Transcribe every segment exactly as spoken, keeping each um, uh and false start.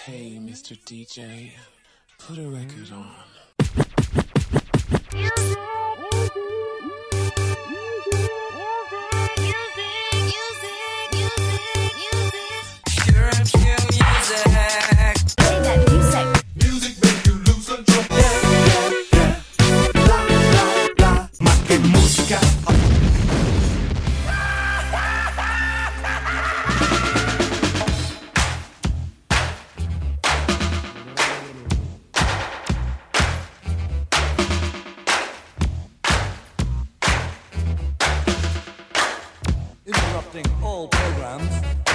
Hey, Mister D J, put a record on. All programs.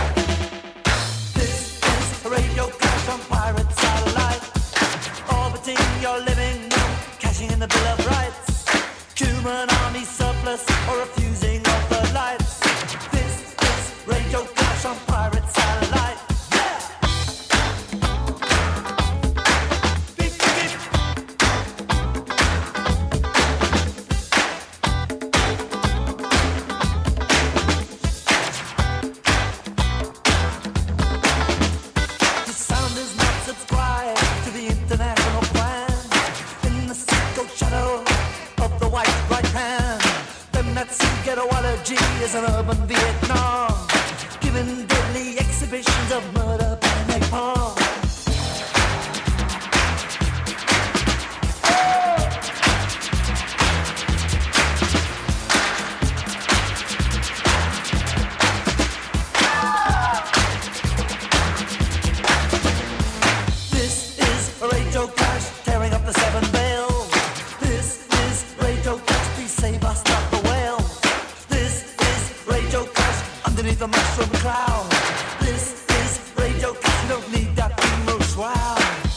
This is a radio clash on pirate satellite, orbiting your living room, cashing in the Bill of Rights, human army surplus or refusing of the lights. This is radio clash on pirate satellite. Yeah. Beep, beep. Is an urban Vietnam, giving deadly exhibitions of murder by napalm. This is a radio clash, tearing up the seven veils. This is radio clash, please save us, not the whale. Underneath the mushroom cloud. This is radio clash, you don't need that emo shroud.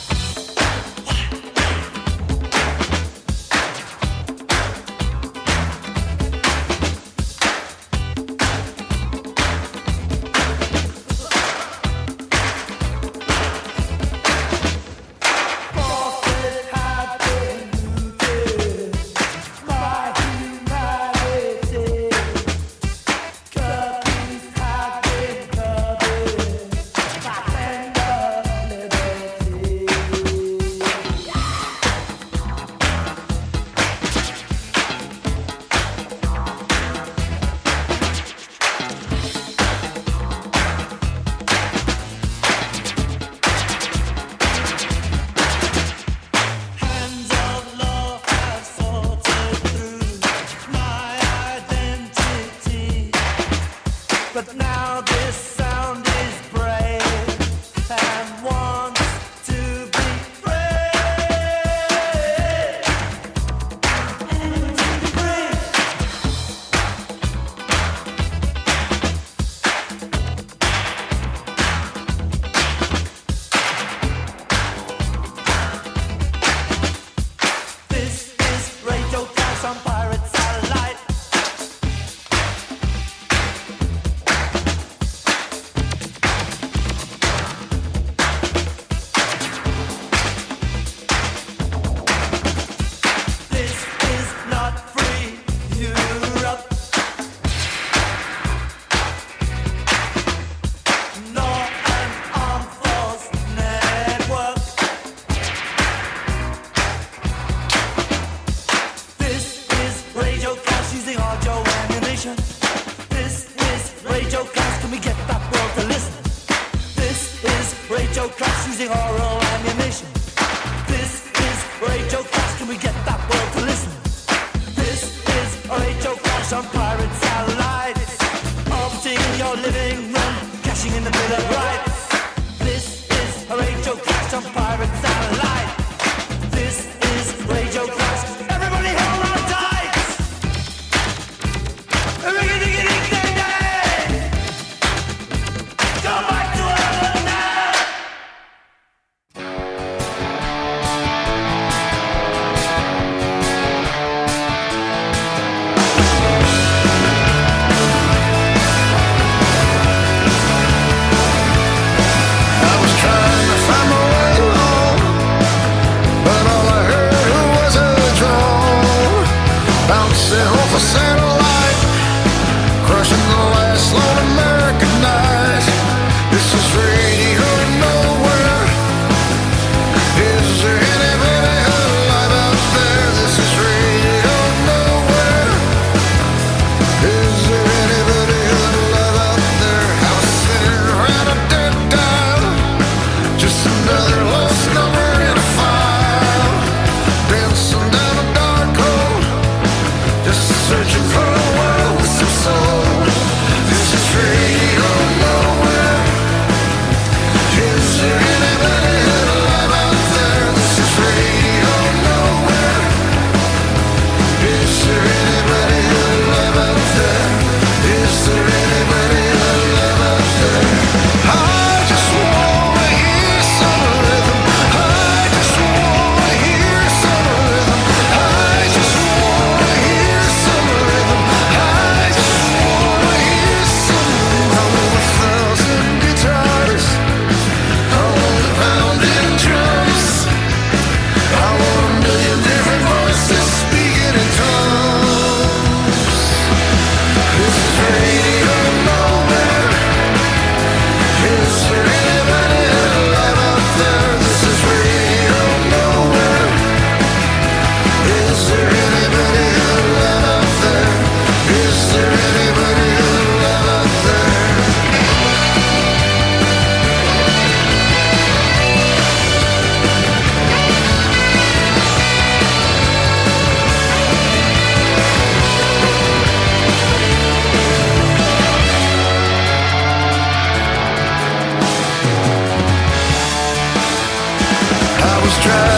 But now this sound is brave and wants to be free. And to be free. This is Radio Clash on Pirate Satellite. This is Radio Clash, can we get that world to listen? This is Radio Clash using oral ammunition. This is Radio Clash, can we get that world to listen? This is Radio Clash on pirate satellites, orbiting in your living room, cashing in the Bill of Rights. This is Radio Clash on pirate satellite. This is Radio Clash. Everybody hold on tight! Go back to Ireland now!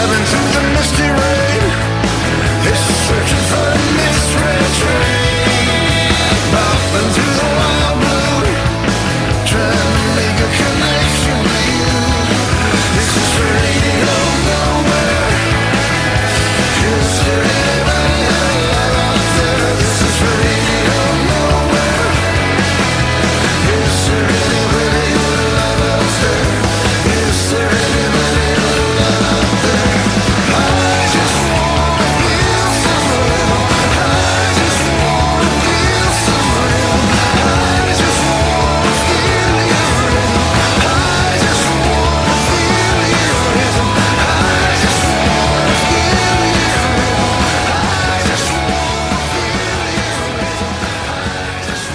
driving through the misty rain. It's searching for a misread train. Bopping through the wild blue, trying to make a connection with you. This is radio nowhere. Is there anybody out there? This is radio nowhere. Is there anybody alive out there? Is there anybody alive out there? I just wanna feel some rhythm. I just wanna feel some rhythm. I just wanna feel your rhythm. I just wanna feel your rhythm. I just wanna feel your rhythm. I just wanna feel your rhythm. I just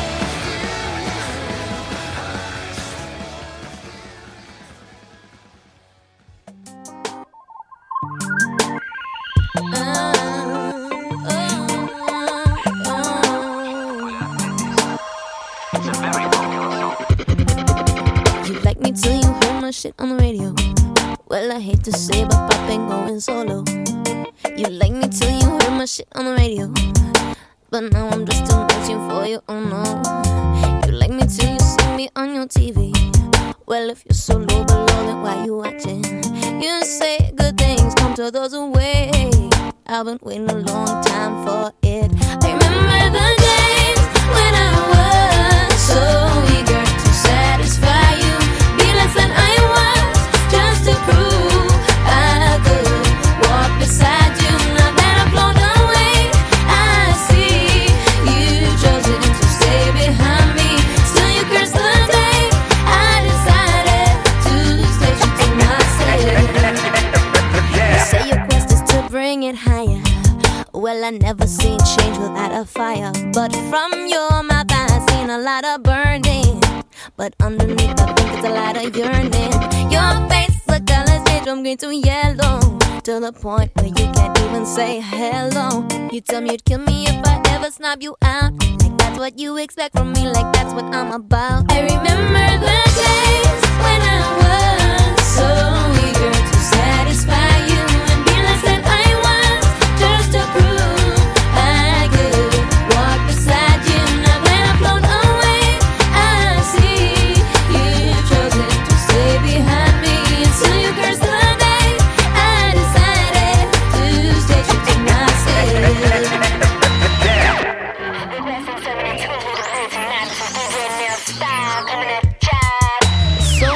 You like me till you heard my shit on the radio. Well, I hate to say, but Pop ain't going solo. You like me till you heard my shit on the radio, but now I'm just too much for you, oh no. You like me till you see me on your T V. Well, if you're so low below, then why you watching? You say good things come to those who wait. I've been waiting a long time for it. I remember the days when I was so eager to satisfy you. Be less than I was, just to prove I could walk beside you. Now that I've flown away, I see you've chosen to stay behind me. Still you curse the day I decided to stay true to myself. You say your quest is to bring it higher. Well, I never seen change without a fire. But from your mouth I seen a lot of burning, but underneath I think it's a lot of yearning. Your face, the colors change from green to yellow, to the point where you can't even say hello. You tell me you'd kill me if I ever snob you out. Like that's what you expect from me, like that's what I'm about. I remember the days when I was so eager to satisfy you and be less than I was, just to prove I could walk beside you. Now that I've flown away, I see you've chosen to stay behind me. And still you curse the day I decided to stay true to myself. So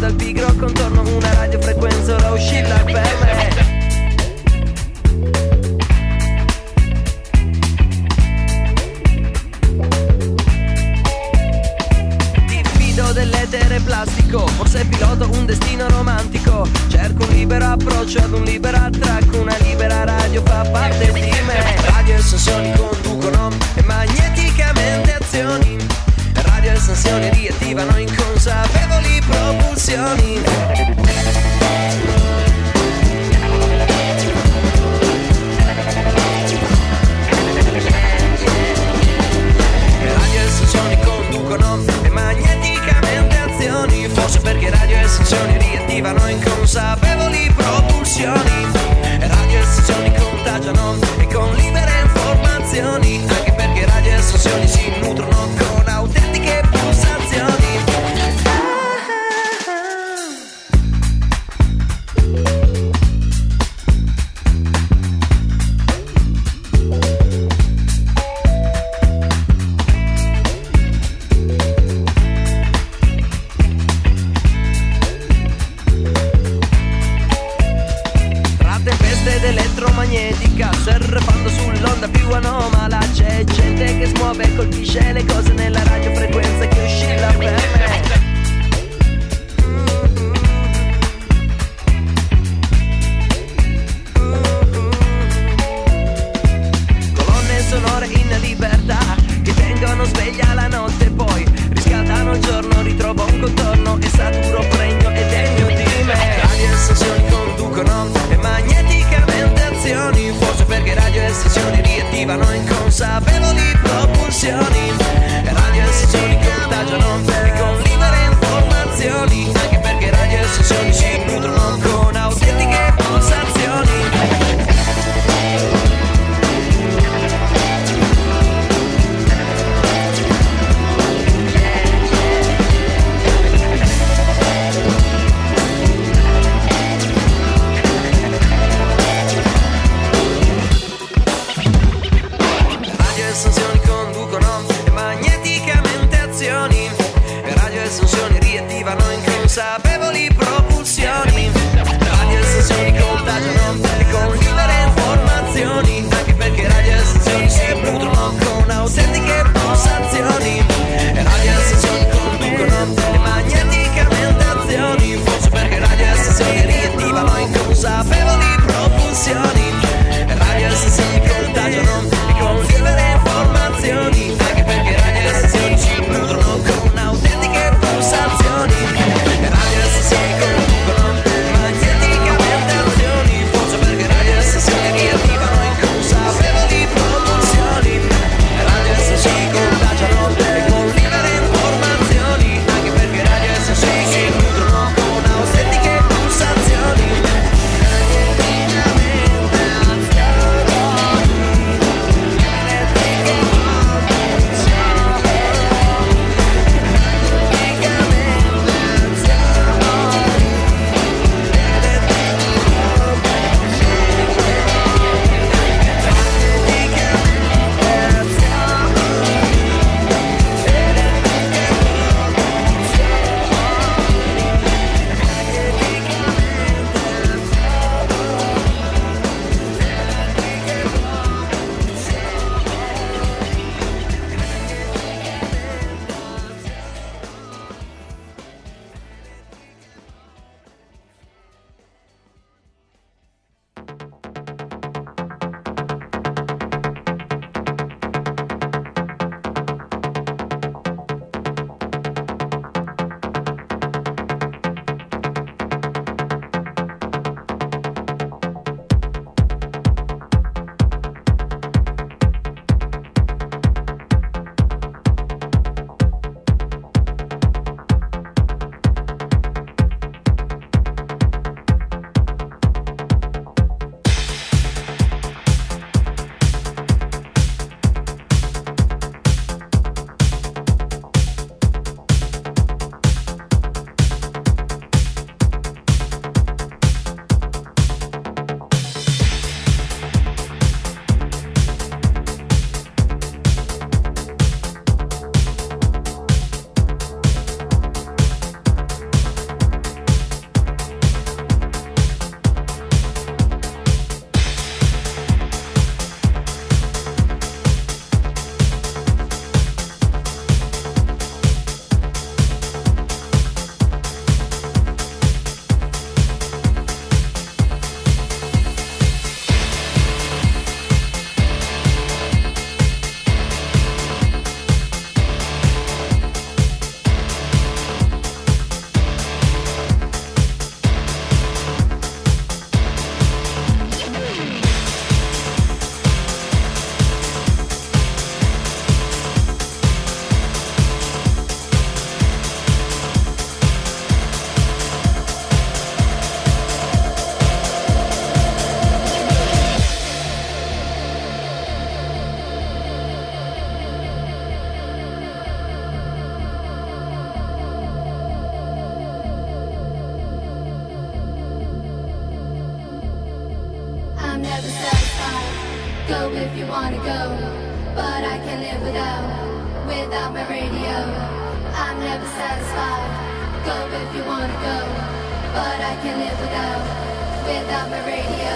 dal pigro contorno, una radiofrequenza ora uscita per me. Dell'etere plastico, forse piloto un destino romantico. Cerco un libero approccio ad un libero attracco, una libera radio fa parte di me. Radio e sensazioni conducono e magneticamente azioni. Radio e sensazioni riattivano inconsapevoli propulsioni. Radio e sensazioni conducono e magneticamente azioni, forse perché radio e sensazioni riattivano inconsapevoli propulsioni. Radio e sensazioni contagiano e con libere informazioni, anche perché radio e sensazioni si nutrono con autentiche pulsazioni. never satisfied. Go if you wanna go, but I can't live without, without my radio. I'm never satisfied. Go if you wanna go, but I can't live without, without my radio.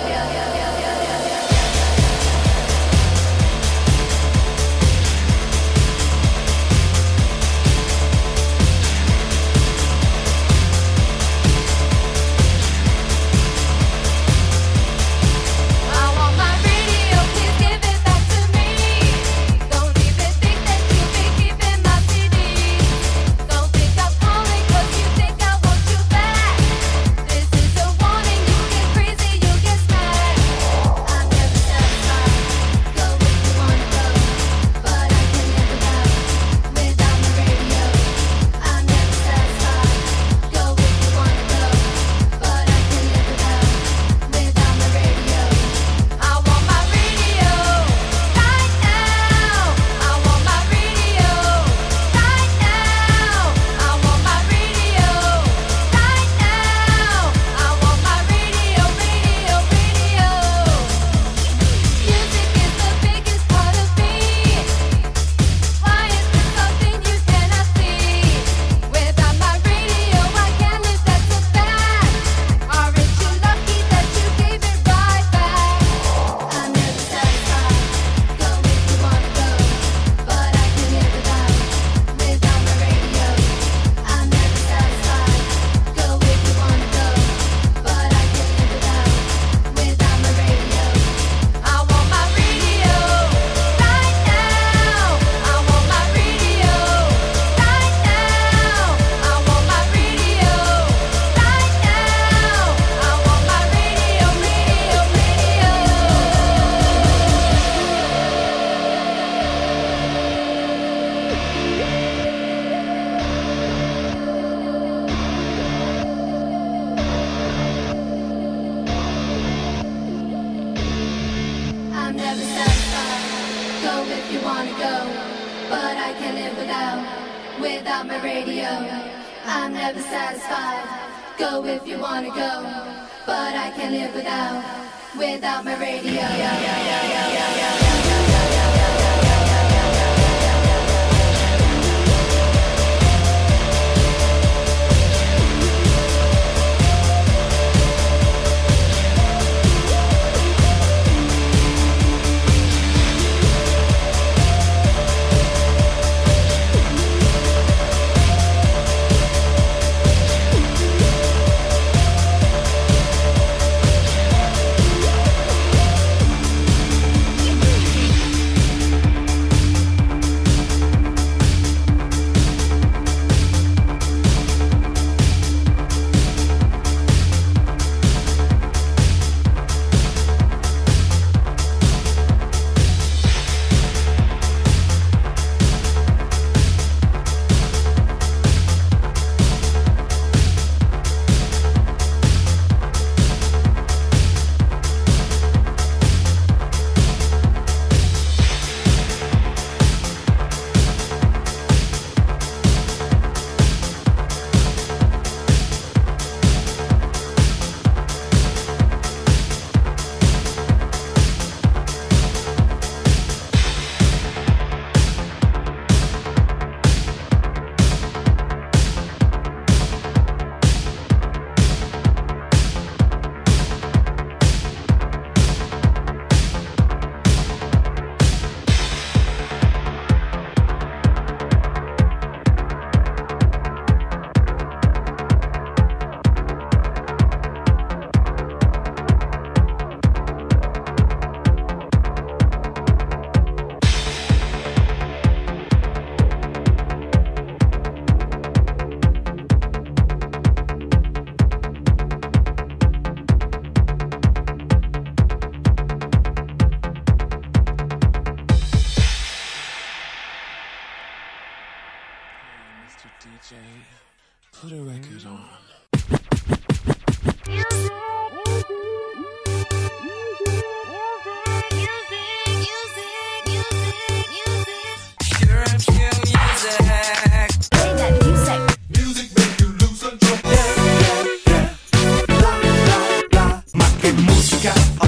without my radio. I'm never satisfied. Go if you wanna go, but I can't live without, without my radio. D J, put a record on. Ma che musica!